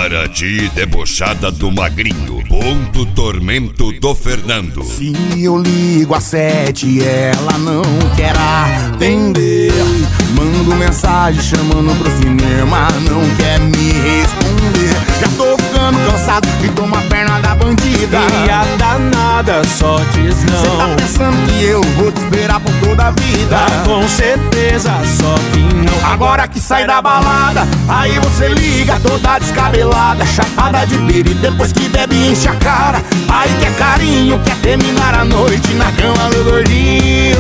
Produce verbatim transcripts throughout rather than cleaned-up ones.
Para ti, debochada do Magrinho. Ponto tormento do Fernando. Se eu ligo às sete, ela não quer atender. Mando mensagem chamando pro cinema, não quer me responder. Já tô ficando cansado de tomar perna da bandida. E a danada só diz não. Cê tá pensando que eu vou te esperar por toda a vida? Ah, com certeza, só que não. Agora que sai da balada, aí você liga toda descabelada, chapada de pira, e depois que bebe enche a cara. Aí quer carinho, quer terminar a noite na cama do gordinho.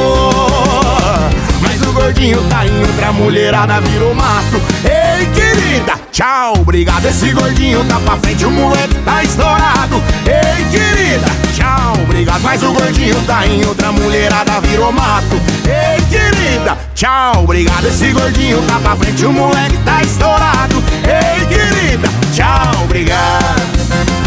Mas o gordinho tá em outra mulherada, virou mato. Ei, querida, tchau, obrigado. Esse gordinho tá pra frente, o moleque tá estourado. Ei, querida, tchau, obrigado. Mas o gordinho tá em outra mulherada, virou mato. Ei, querida, tchau, obrigado. Esse gordinho tá pra frente, o moleque tá estourado. Ei, querida, tchau, obrigado.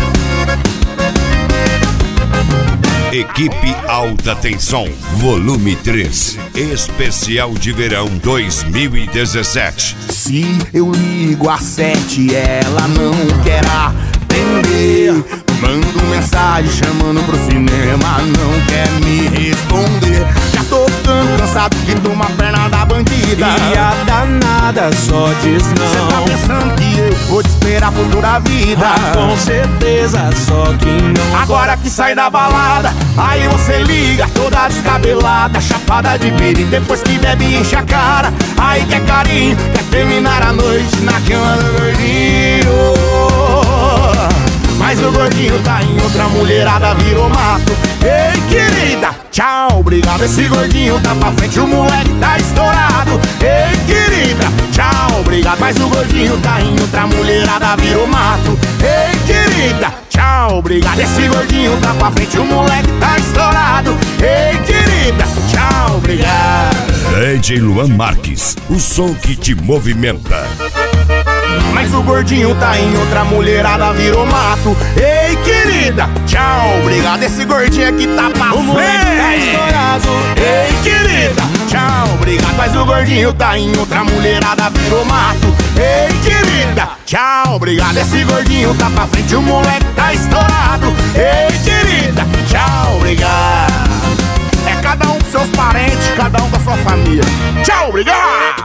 Equipe Alta Tensão, volume três, especial de verão dois mil e dezessete. Se eu ligo às sete, ela não quer atender. Mando mensagem chamando pro cinema, não quer me responder. Já tô ficando cansado de tomar perna da bandida. E a danada só diz não. Cê tá pensando que eu vou te esperar por toda a vida? Ah, com certeza, só que não. Agora que sai da balada, aí você liga toda descabelada, chapada de pira, e depois que bebe enche a cara. Aí quer carinho, quer terminar a noite na cama do gordinho. Mas o gordinho tá em outra mulherada, virou mato. Ei, querida, tchau, obrigado. Esse gordinho tá pra frente, o moleque tá estourado. Ei, querida, tchau, obrigado. Mas o gordinho tá em outra mulherada, virou mato. Ei, querida, tchau, obrigado. Esse gordinho tá pra frente, o moleque tá estourado. Ei, querida, tchau, obrigado. D J Luan Marques, o som que te movimenta. Mas o gordinho tá em outra mulherada, virou mato. Ei, querida, tchau, obrigado. Esse gordinho aqui tá pra O moleque tá estourado. Ei, querida, tchau, obrigado. Mas o gordinho tá em outra mulherada, virou mato. Ei, querida, tchau, obrigado. Esse gordinho tá pra frente, o moleque tá estourado. Ei, querida, tchau, obrigado. É cada um com seus parentes, cada um com a sua família. Tchau, obrigado.